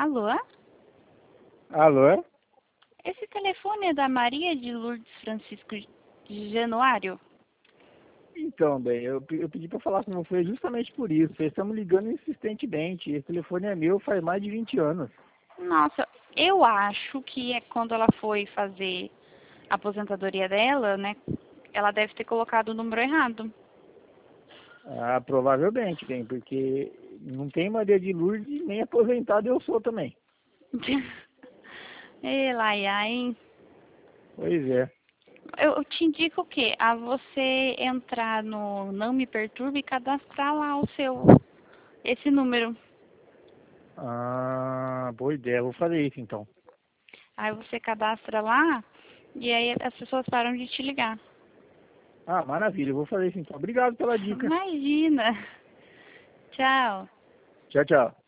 Alô? Alô? Esse telefone é da Maria de Lourdes Francisco de Januário? Então, bem, eu pedi para falar com você justamente por isso. Vocês estão me ligando insistentemente. Esse telefone é meu faz mais de 20 anos. Nossa, eu acho que é quando ela foi fazer a aposentadoria dela, né? Ela deve ter colocado o número errado. Ah, provavelmente, bem, porque não tem Maria de Lourdes, nem aposentado eu sou também. Ei, Laia, hein? Pois é. Eu te indico o quê? A você entrar no Não Me Perturbe e cadastrar lá esse número. Ah, boa ideia. Vou fazer isso então. Aí você cadastra lá e aí as pessoas param de te ligar. Ah, maravilha. Eu vou fazer isso então. Obrigado pela dica. Imagina! Tchau! Tchau, tchau.